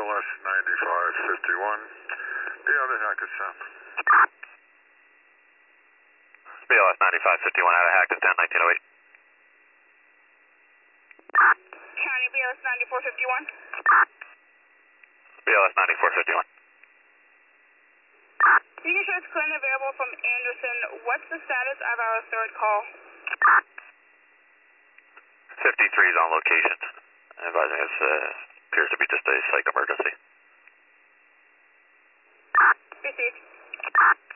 BLS 9551. Be out of Hackensack. BLS 9551 out of Hackensack, 1908. County BLS 9451. BLS 9451. Signature is currently available from Anderson. What's the status of our third call? 53 is on location. Advising this appears to be just a psych emergency. Received.